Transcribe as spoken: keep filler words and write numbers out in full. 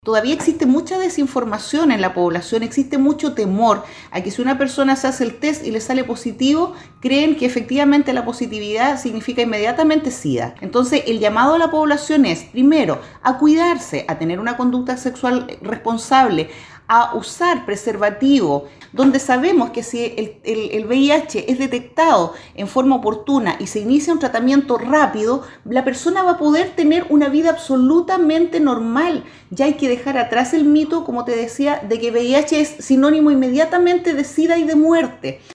Todavía existe mucha desinformación en la población, existe mucho temor a que si una persona se hace el test y le sale positivo, creen que efectivamente la positividad significa inmediatamente SIDA. Entonces, el llamado a la población es, primero, a cuidarse, a tener una conducta sexual responsable, a usar preservativo, donde sabemos que si el, el, el V I H es detectado en forma oportuna y se inicia un tratamiento rápido, la persona va a poder tener una vida absolutamente normal. Ya hay que dejar atrás el mito, como te decía, de que V I H es sinónimo inmediatamente de SIDA y de muerte.